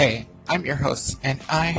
Hey, I'm your host, and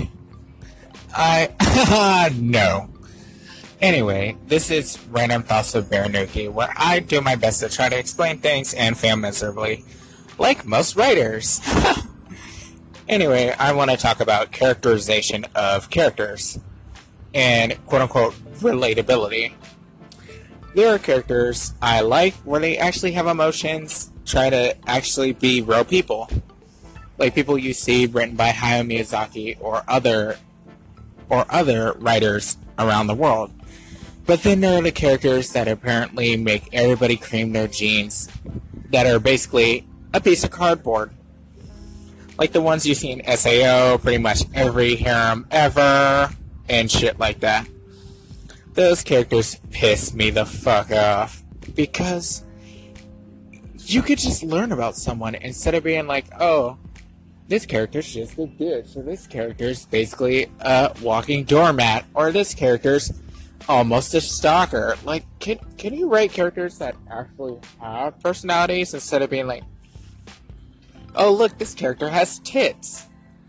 no. Anyway, this is Random Thoughts with Baranuki, where I do my best to try to explain things and fail miserably, like most writers. Anyway, I want to talk about characterization of characters, and quote-unquote relatability. There are characters I like where they actually have emotions, try to actually be real people. Like people you see written by Hayao Miyazaki or other writers around the world. But then there are the characters that apparently make everybody cream their jeans, that are basically a piece of cardboard. Like the ones you see in SAO, pretty much every harem ever, and shit like that. Those characters piss me the fuck off, because you could just learn about someone instead of being like, oh, this character's just a bitch, or this character's basically a walking doormat, or this character's almost a stalker. Like, can you write characters that actually have personalities instead of being like, oh, look, this character has tits.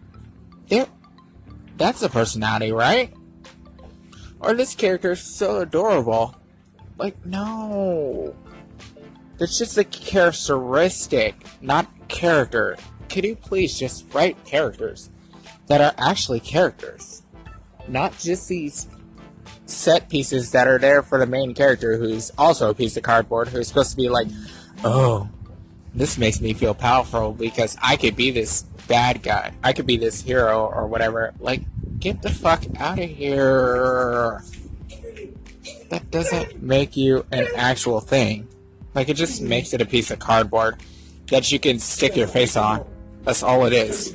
That's a personality, right? Or this character's so adorable. Like, no. That's just a characteristic, not character. Could you please just write characters that are actually characters? Not just these set pieces that are there for the main character who's also a piece of cardboard, who's supposed to be like, oh, this makes me feel powerful because I could be this bad guy. I could be this hero or whatever. Like, get the fuck out of here. That doesn't make you an actual thing. Like, it just makes it a piece of cardboard that you can stick your face on. That's all it is.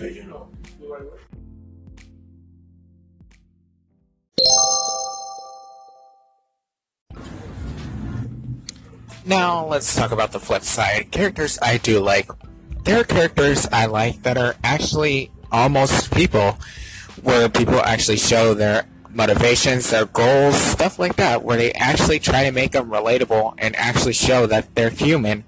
Now, let's talk about the flip side. Characters I do like. There are characters I like that are actually almost people, where people actually show their motivations, their goals, stuff like that, where they actually try to make them relatable and actually show that they're human.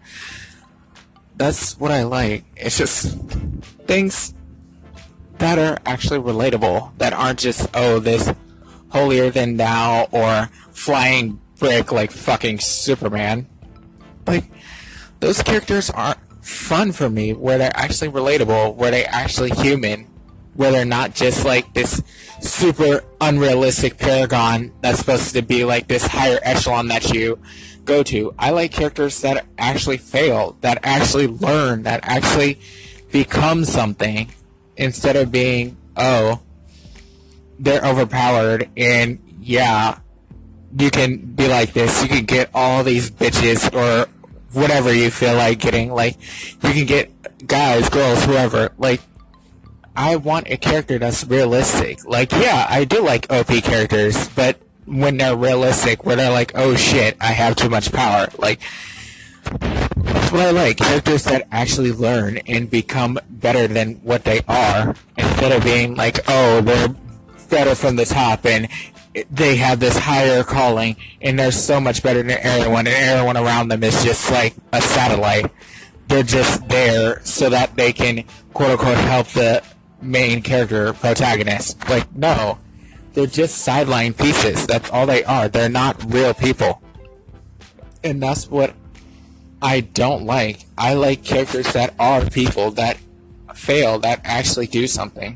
That's what I like. It's just things that are actually relatable, that aren't just, oh, this holier than thou or flying brick like fucking Superman. Like, those characters are fun for me, where they're actually relatable, where they're actually human, where they're not just like this super unrealistic paragon that's supposed to be like this higher echelon that you go to. I like characters that actually fail, that actually learn, that actually become something, instead of being, oh, they're overpowered, and yeah, you can be like this, you can get all these bitches, or whatever you feel like getting, like, you can get guys, girls, whoever. Like, I want a character that's realistic. Like, yeah, I do like OP characters, but when they're realistic, where they're like, oh shit, I have too much power. Like, that's what I like. Characters that actually learn and become better than what they are, instead of being like, oh, they're better from the top, and they have this higher calling, and they're so much better than everyone, and everyone around them is just like a satellite. They're just there so that they can, quote-unquote, help the main character protagonist. Like, no. They're just sideline pieces. That's all they are. They're not real people. And that's what I don't like. I like characters that are people, that fail, that actually do something.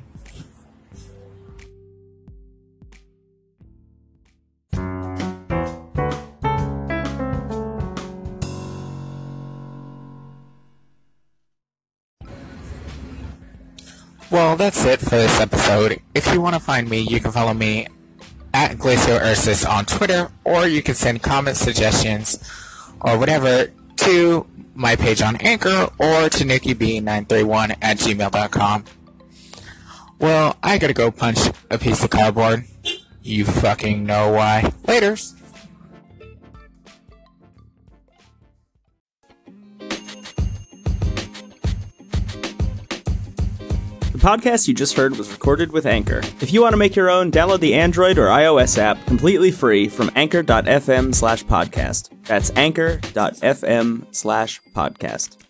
Well, that's it for this episode. If you want to find me, you can follow me at Glacio Ursus on Twitter, or you can send comments, suggestions, or whatever to my page on Anchor, or to NikiB931@gmail.com. Well, I gotta go punch a piece of cardboard. You fucking know why. Laters. The podcast you just heard was recorded with Anchor. If you want to make your own, download the Android or iOS app completely free from anchor.fm/podcast. That's anchor.fm/podcast.